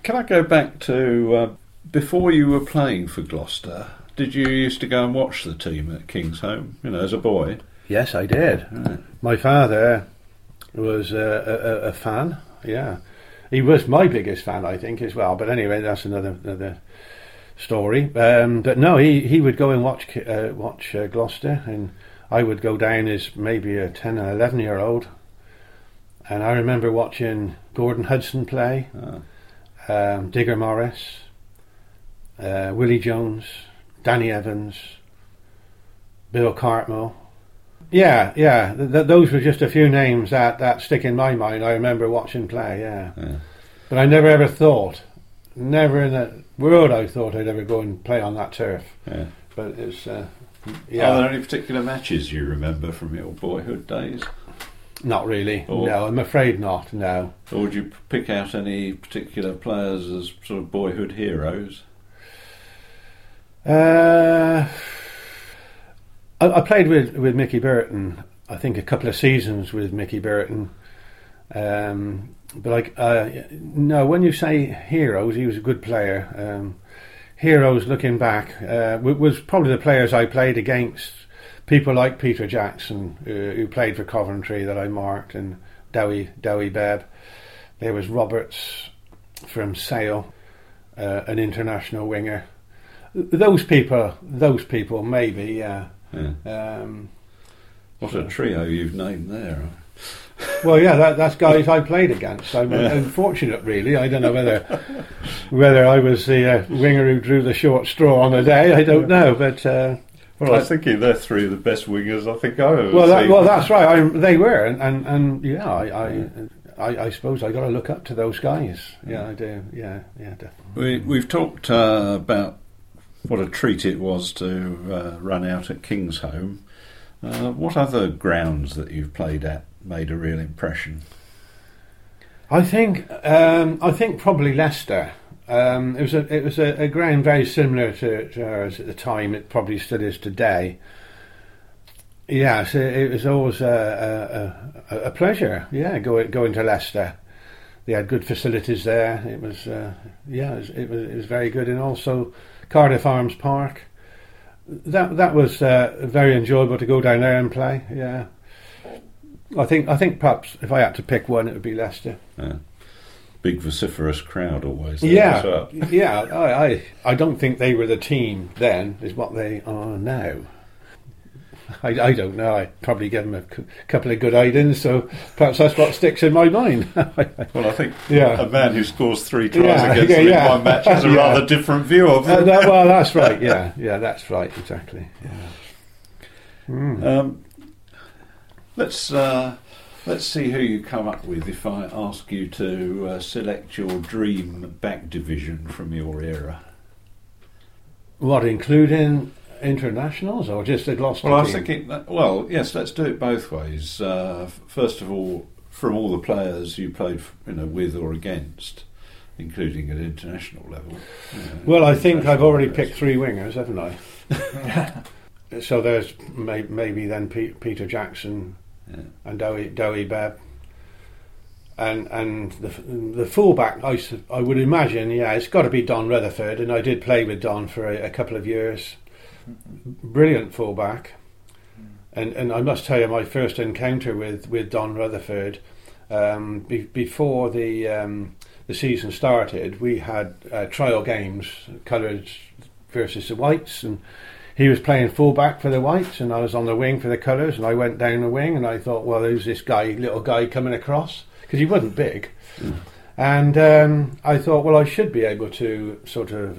Can I go back to before you were playing for Gloucester? Did you used to go and watch the team at Kingsholm? As a boy. Yes, I did. Right. My father was a fan. Yeah, he was my biggest fan, I think, as well. But anyway, that's another story. But no, he would go and watch Gloucester, and I would go down as maybe a 10 or 11-year-old. And I remember watching Gordon Hudson play, Digger Morris, Willie Jones, Danny Evans, Bill Cartmel. Yeah. Those were just a few names that stick in my mind. I remember watching play, yeah. But I never ever thought, never in the world I thought I'd ever go and play on that turf. Yeah. But it's, Are there any particular matches you remember from your boyhood days? Not really. Or, no, I'm afraid not. No. Or would you pick out any particular players as sort of boyhood heroes? I played with Mickey Burton. I think a couple of seasons with Mickey Burton. But no, when you say heroes, he was a good player. Heroes, looking back, was probably the players I played against. People like Peter Jackson, who played for Coventry, that I marked, and Dowie Bebb. There was Roberts from Sale, an international winger. Those people, maybe, yeah. What a trio you've named there. Well, yeah, that's guys I played against. I'm unfortunate, really. I don't know whether I was the winger who drew the short straw on the day. I don't know, but. Well, I was thinking they're three of the best wingers I think I've ever seen. Well, that's right. They were, and yeah, I suppose I got to look up to those guys. Yeah, I do. Yeah, definitely. We've talked about what a treat it was to run out at Kingsholm. What other grounds that you've played at made a real impression? I think probably Leicester. It was a ground very similar to ours at the time. It probably still is today. Yes, it was always a pleasure. Yeah, going to Leicester. They had good facilities there. It was it was very good, and also Cardiff Arms Park. That was very enjoyable to go down there and play. Yeah, I think perhaps if I had to pick one, it would be Leicester. Yeah. Big vociferous crowd always. Yeah. I don't think they were the team then, is what they are now. I don't know. I'd probably give them a couple of good idings, so perhaps that's what sticks in my mind. Well, I think a man who scores 3 tries against them in one match has a rather different view of them. Well, that's right. Yeah, that's right. Exactly. Yeah. Let's see who you come up with if I ask you to select your dream back division from your era. What, including internationals or just the Gloucester team? Well, I was thinking, yes, let's do it both ways. First of all, from all the players you played with or against, including at international level. Well, I think I've already picked 3 wingers, haven't I? So there's maybe then Peter Jackson... Yeah. And Dowie Bebb, and the fullback. I would imagine, it's got to be Don Rutherford, and I did play with Don for a couple of years. Brilliant fullback, and I must tell you, my first encounter with Don Rutherford, before the season started, we had trial games, colours versus the whites, and he was playing fullback for the Whites, and I was on the wing for the colours, and I went down the wing, and I thought, well, who's this little guy coming across? Because he wasn't big. And I thought, well, I should be able to sort of,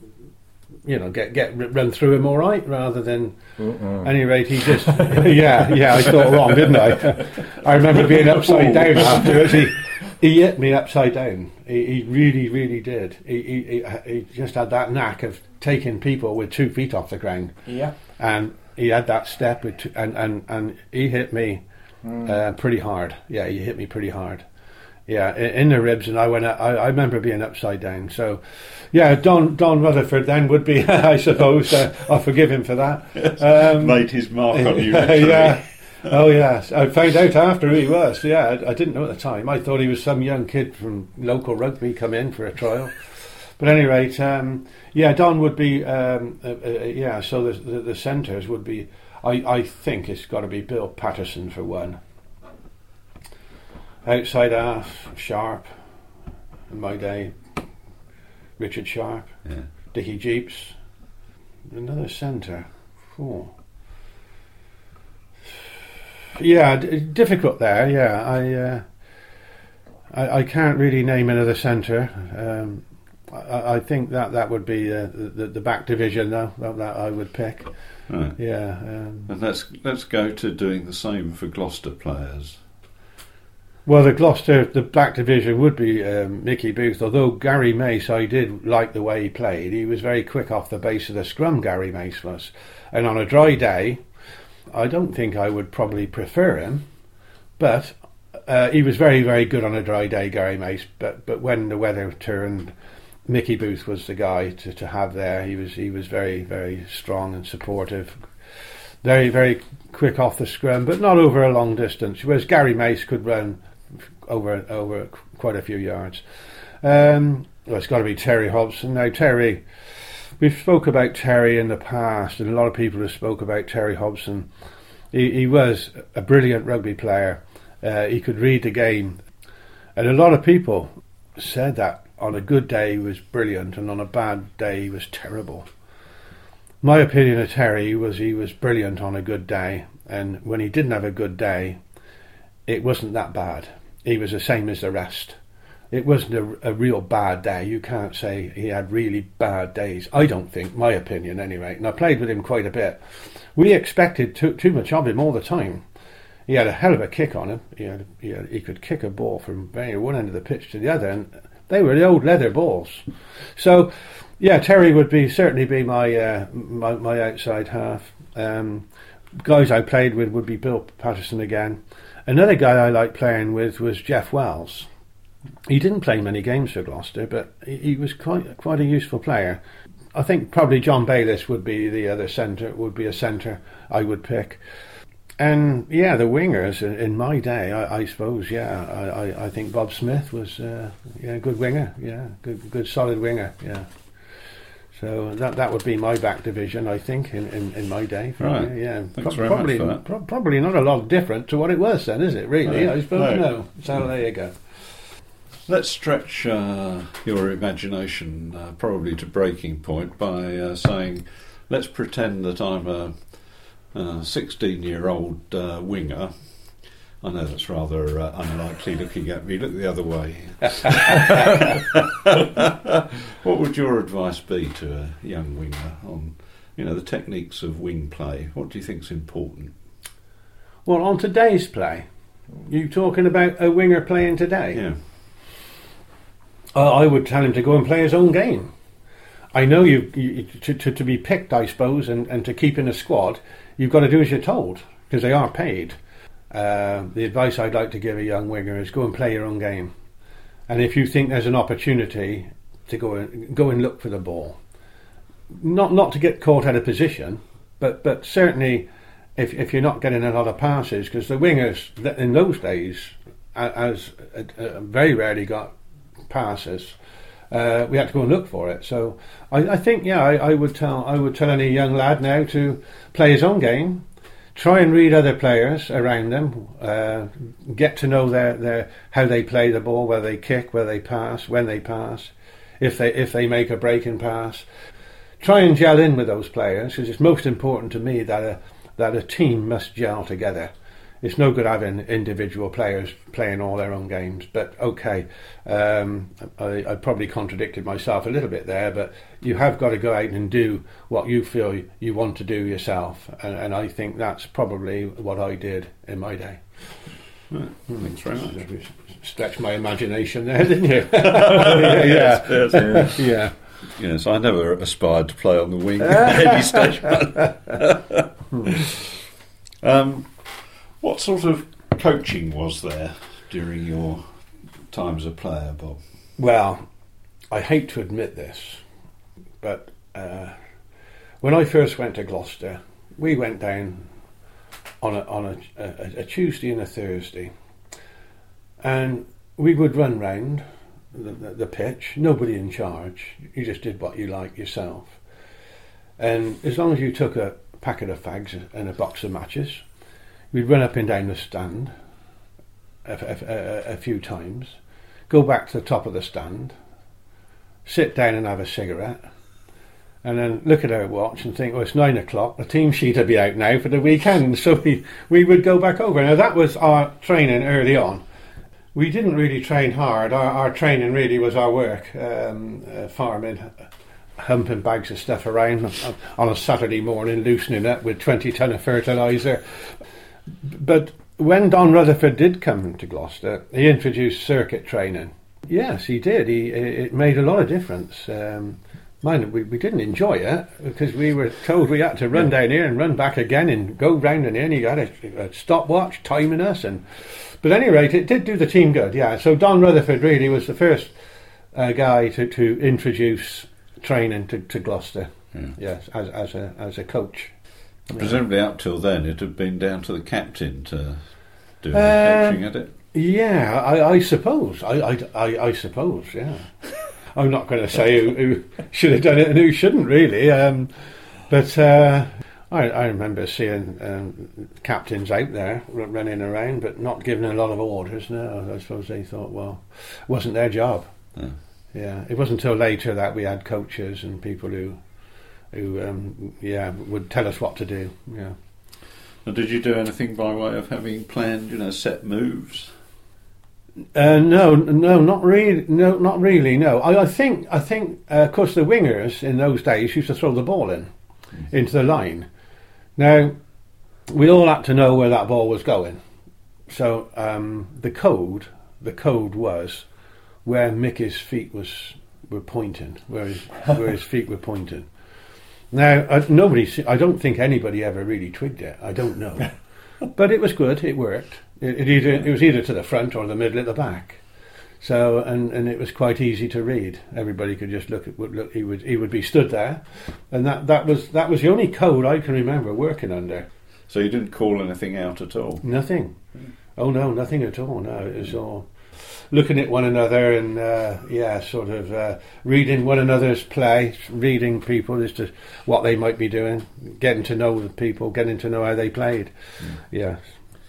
run through him all right, rather than, at any rate, he just, I thought wrong, didn't I? I remember being upside down afterwards. He hit me upside down. He really, really did. He just had that knack of taking people with 2 feet off the ground. Yeah. And he had that step with and he hit me pretty hard. Yeah, he hit me pretty hard. Yeah, in the ribs, and I went. I remember being upside down. So, yeah, Don Rutherford then would be, I suppose. I'll forgive him for that. Made his mark on you. Yeah. Oh yes, I found out after who he was. Yeah, I didn't know at the time. I thought he was some young kid from local rugby come in for a trial. But at any rate, yeah, Don would be. Yeah, so the centres would be. I think it's got to be Bill Patterson for one. Outside half, Sharp. In my day, Richard Sharp, Yeah. Dickie Jeeps. Another centre. Oh. Yeah, difficult there. Yeah, I can't really name another centre. I think that would be the back division though that I would pick. Right. Yeah. And let's go to doing the same for Gloucester players. Well, the back division would be Mickey Booth, although Gary Mace, I did like the way he played. He was very quick off the base of the scrum, Gary Mace was. And on a dry day, I don't think I would probably prefer him, but he was very, very good on a dry day, Gary Mace. But when the weather turned, Mickey Booth was the guy to have there. He was very, very strong and supportive. Very, very quick off the scrum, but not over a long distance, whereas Gary Mace could run over quite a few yards. Well, it's got to be Terry Hobson. Now, Terry, we've spoke about Terry in the past, and a lot of people have spoke about Terry Hobson. He was a brilliant rugby player. He could read the game, and a lot of people said that on a good day he was brilliant, and on a bad day he was terrible. My opinion of Terry was he was brilliant on a good day, and when he didn't have a good day, it wasn't that bad. He was the same as the rest. It wasn't a real bad day. You can't say he had really bad days. I don't think, my opinion anyway. And I played with him quite a bit. We expected too much of him all the time. He had a hell of a kick on him. He could kick a ball from one end of the pitch to the other, and they were the old leather balls. So, yeah, Terry would certainly be my my outside half. Guys I played with would be Bill Patterson again. Another guy I liked playing with was Jeff Wells. He didn't play many games for Gloucester, but he was quite a useful player. I think probably John Bayliss would be the other centre. Would be a centre I would pick. And yeah, the wingers in my day, I suppose. Yeah, I think Bob Smith was a good winger. Yeah, good solid winger. Yeah. So that would be my back division, I think, in my day. Right. Yeah. Thanks very much for that. Probably not a lot different to what it was then, is it? Really? No. I suppose No. no. So there you go. Let's stretch your imagination probably to breaking point by saying, let's pretend that I'm a 16-year-old winger. I know that's rather unlikely looking at me. Look the other way. What would your advice be to a young winger on, the techniques of wing play? What do you think is important? Well, on today's play, you talking about a winger playing today? Yeah. I would tell him to go and play his own game. I know you to be picked, I suppose, and to keep in a squad, you've got to do as you're told, because they are paid. The advice I'd like to give a young winger is go and play your own game, and if you think there's an opportunity to go and look for the ball, not to get caught out of position, but certainly if you're not getting a lot of passes, because the wingers in those days very rarely got passes. We had to go and look for it. So I think I would tell any young lad now to play his own game. Try and read other players around them. Get to know their how they play the ball, where they kick, where they pass, when they pass, if they make a breaking pass. Try and gel in with those players, because it's most important to me that a team must gel together. It's no good having individual players playing all their own games. But okay, I probably contradicted myself a little bit there, but you have got to go out and do what you feel you want to do yourself. And I think that's probably what I did in my day. Right. Thanks very much. Stretch my imagination there, didn't you? Yes. Yeah. Yes, I never aspired to play on the wing at any stage. What sort of coaching was there during your time as a player, Bob? Well, I hate to admit this, but when I first went to Gloucester, we went down on a Tuesday and a Thursday, and we would run round the pitch. Nobody in charge. You just did what you like yourself, and as long as you took a packet of fags and a box of matches, we'd run up and down the stand a few times, go back to the top of the stand, sit down and have a cigarette, and then look at our watch and think, well, it's 9 o'clock, the team sheet will be out now for the weekend. So we would go back over. Now, that was our training early on. We didn't really train hard. Our training really was our work, farming, humping bags of stuff around on a Saturday morning, loosening up with 20 tonne of fertiliser. But when Don Rutherford did come to Gloucester, he introduced circuit training. Yes, he did. It made a lot of difference. Mind, we didn't enjoy it because we were told we had to run down here and run back again and go round and here, and you got a stopwatch timing us. But at any rate, it did do the team good. Yeah. So Don Rutherford really was the first guy to introduce training to Gloucester. Yeah. Yes, as a coach. Presumably, up till then, it had been down to the captain to do the coaching, had it? Yeah, I suppose. I suppose. Yeah. I'm not going to say who should have done it and who shouldn't, really. But I remember seeing captains out there running around, but not giving a lot of orders. No, I suppose they thought, well, it wasn't their job. Yeah, it wasn't until later that we had coaches and people who would tell us what to do. Yeah. Now, did you do anything by way of having planned, set moves? No, not really. No, not really. No, I think, of course, the wingers in those days used to throw the ball into the line. Now, we all had to know where that ball was going. So the code was where Mickey's feet were pointing, where his feet were pointing. Now, I don't think anybody ever really twigged it. I don't know, but it was good. It worked. It was either to the front or the middle at the back. So and it was quite easy to read. Everybody could just look. He would be stood there, and that was the only code I can remember working under. So you didn't call anything out at all? Nothing. Oh no, nothing at all. No, it was all looking at one another and reading one another's play, reading people as to what they might be doing, getting to know the people, getting to know how they played. Yes.